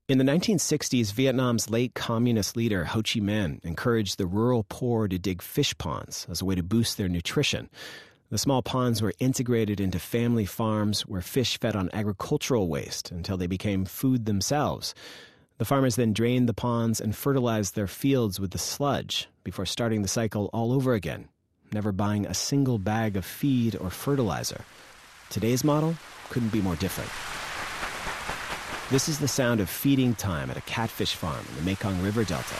In the 1960s, Vietnam's late communist leader Ho Chi Minh encouraged the rural poor to dig fish ponds as a way to boost their nutrition. The small ponds were integrated into family farms where fish fed on agricultural waste until they became food themselves. The farmers then drained the ponds and fertilized their fields with the sludge before starting the cycle all over again, never buying a single bag of feed or fertilizer. Today's model couldn't be more different. This is the sound of feeding time at a catfish farm in the Mekong River Delta.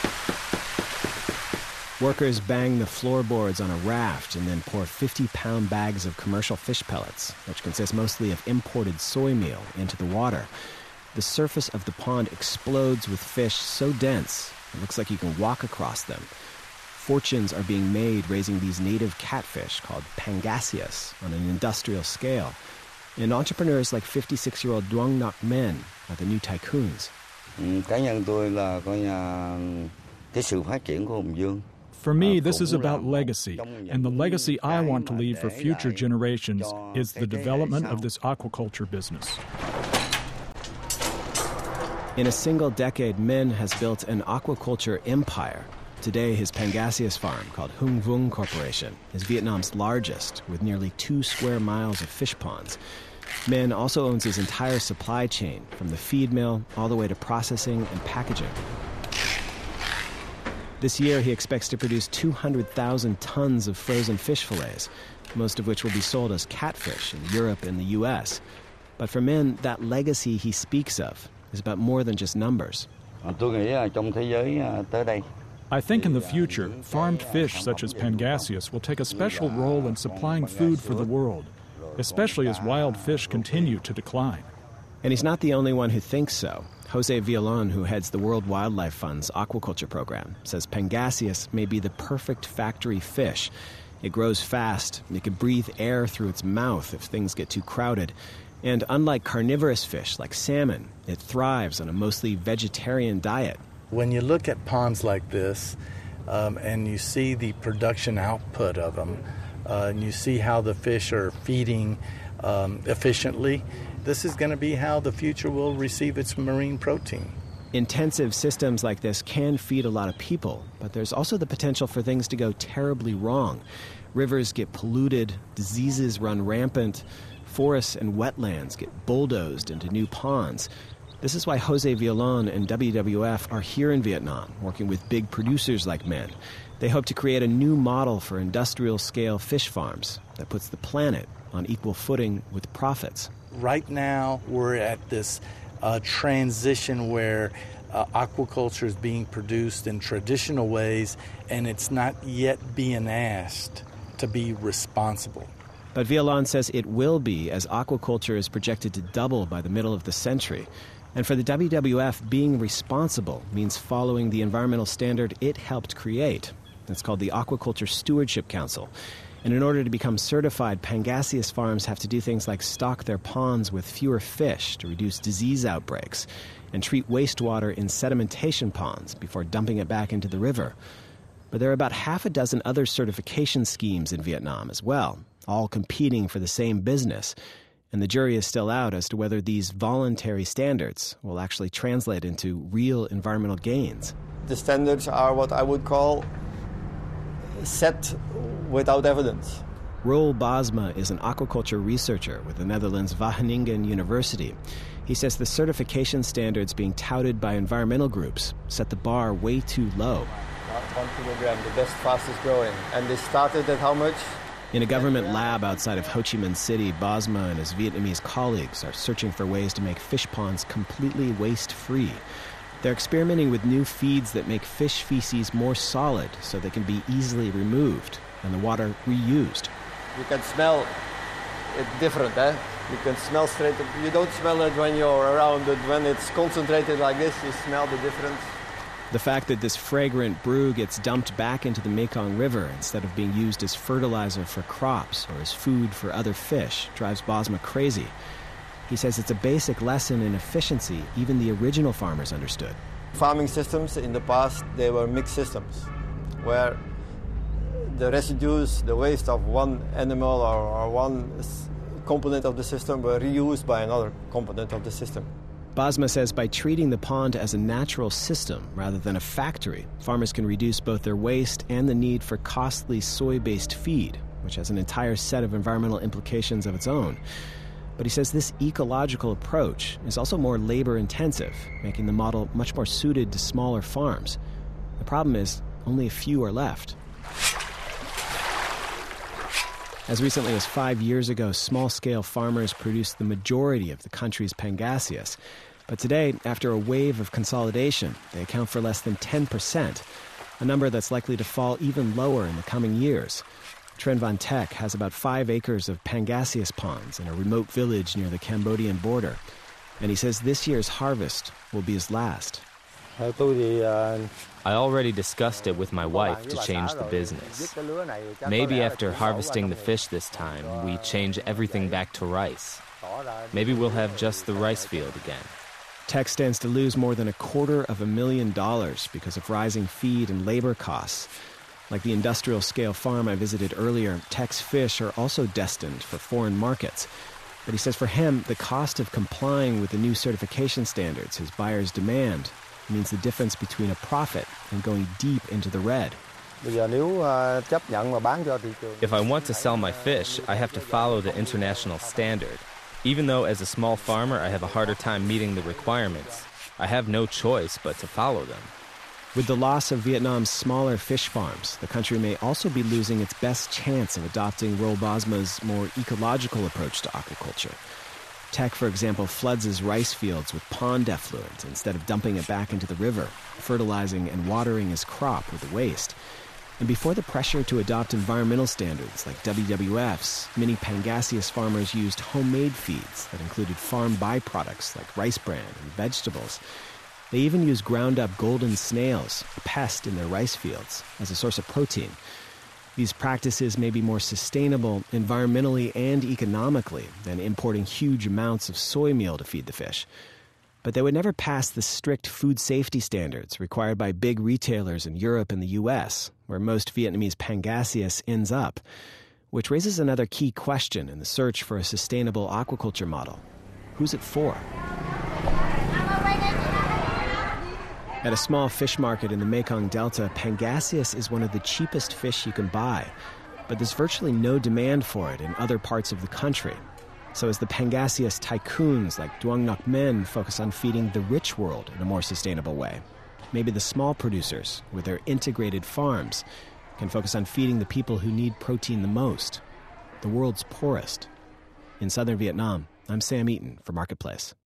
Workers bang the floorboards on a raft and then pour 50-pound bags of commercial fish pellets, which consist mostly of imported soy meal, into the water. The surface of the pond explodes with fish so dense it looks like you can walk across them. Fortunes are being made raising these native catfish called pangasius on an industrial scale. And entrepreneurs like 56-year-old Duong Ngoc Minh are the new tycoons. For me, this is about legacy, and the legacy I want to leave for future generations is the development of this aquaculture business. In a single decade, Minh has built an aquaculture empire. Today, his Pangasius farm, called Hung Vuong Corporation, is Vietnam's largest, with nearly 2 square miles of fish ponds. Minh also owns his entire supply chain, from the feed mill all the way to processing and packaging. This year, he expects to produce 200,000 tons of frozen fish fillets, most of which will be sold as catfish in Europe and the U.S. But for Minh, that legacy he speaks of is about more than just numbers. I think in the future, farmed fish such as Pangasius will take a special role in supplying food for the world, especially as wild fish continue to decline. And he's not the only one who thinks so. Jose Villon, who heads the World Wildlife Fund's aquaculture program, says Pangasius may be the perfect factory fish. It grows fast, and it can breathe air through its mouth if things get too crowded. And unlike carnivorous fish like salmon, it thrives on a mostly vegetarian diet. When you look at ponds like this, and you see the production output of them, and you see how the fish are feeding efficiently, this is going to be how the future will receive its marine protein. Intensive systems like this can feed a lot of people, but there's also the potential for things to go terribly wrong. Rivers get polluted, diseases run rampant, forests and wetlands get bulldozed into new ponds. This is why Jose Villon and WWF are here in Vietnam, working with big producers like Minh. They hope to create a new model for industrial-scale fish farms that puts the planet on equal footing with profits. Right now, we're at this transition where aquaculture is being produced in traditional ways, and it's not yet being asked to be responsible. But Villon says it will be, as aquaculture is projected to double by the middle of the century. And for the WWF, being responsible means following the environmental standard it helped create. It's called the Aquaculture Stewardship Council. And in order to become certified, Pangasius farms have to do things like stock their ponds with fewer fish to reduce disease outbreaks and treat wastewater in sedimentation ponds before dumping it back into the river. But there are about half a dozen other certification schemes in Vietnam as well, all competing for the same business. And the jury is still out as to whether these voluntary standards will actually translate into real environmental gains. The standards are what I would call set without evidence. Roel Bosma is an aquaculture researcher with the Netherlands Wageningen University. He says the certification standards being touted by environmental groups set the bar way too low. 1 kilogram, the best, fastest growing. And they started at how much? In a government lab outside of Ho Chi Minh City, Bosma and his Vietnamese colleagues are searching for ways to make fish ponds completely waste-free. They're experimenting with new feeds that make fish feces more solid so they can be easily removed and the water reused. You can smell it different, eh? You can smell straight. You don't smell it when you're around it. When it's concentrated like this, you smell the difference. The fact that this fragrant brew gets dumped back into the Mekong River instead of being used as fertilizer for crops or as food for other fish drives Bosma crazy. He says it's a basic lesson in efficiency even the original farmers understood. Farming systems in the past, they were mixed systems, where the residues, the waste of one animal or one component of the system were reused by another component of the system. Bosma says by treating the pond as a natural system rather than a factory, farmers can reduce both their waste and the need for costly soy-based feed, which has an entire set of environmental implications of its own. But he says this ecological approach is also more labor-intensive, making the model much more suited to smaller farms. The problem is, only a few are left. As recently as 5 years ago, small-scale farmers produced the majority of the country's Pangasius. But today, after a wave of consolidation, they account for less than 10%, a number that's likely to fall even lower in the coming years. Tren Van Tek has about 5 acres of Pangasius ponds in a remote village near the Cambodian border. And he says this year's harvest will be his last. I already discussed it with my wife to change the business. Maybe after harvesting the fish this time, we change everything back to rice. Maybe we'll have just the rice field again. Tek stands to lose more than $250,000 because of rising feed and labor costs. Like the industrial-scale farm I visited earlier, Tek's fish are also destined for foreign markets. But he says for him, the cost of complying with the new certification standards his buyers demand means the difference between a profit and going deep into the red. If I want to sell my fish, I have to follow the international standard. Even though as a small farmer I have a harder time meeting the requirements, I have no choice but to follow them. With the loss of Vietnam's smaller fish farms, the country may also be losing its best chance of adopting Roel Bosma's more ecological approach to aquaculture. Tek, for example, floods his rice fields with pond effluent instead of dumping it back into the river, fertilizing and watering his crop with the waste. And before the pressure to adopt environmental standards like WWF's, many Pangasius farmers used homemade feeds that included farm byproducts like rice bran and vegetables. They even use ground-up golden snails, a pest in their rice fields, as a source of protein. These practices may be more sustainable environmentally and economically than importing huge amounts of soy meal to feed the fish. But they would never pass the strict food safety standards required by big retailers in Europe and the U.S., where most Vietnamese Pangasius ends up, which raises another key question in the search for a sustainable aquaculture model. Who's it for? At a small fish market in the Mekong Delta, Pangasius is one of the cheapest fish you can buy. But there's virtually no demand for it in other parts of the country. So as the Pangasius tycoons like Duong Ngoc Men focus on feeding the rich world in a more sustainable way, maybe the small producers, with their integrated farms, can focus on feeding the people who need protein the most, the world's poorest. In southern Vietnam, I'm Sam Eaton for Marketplace.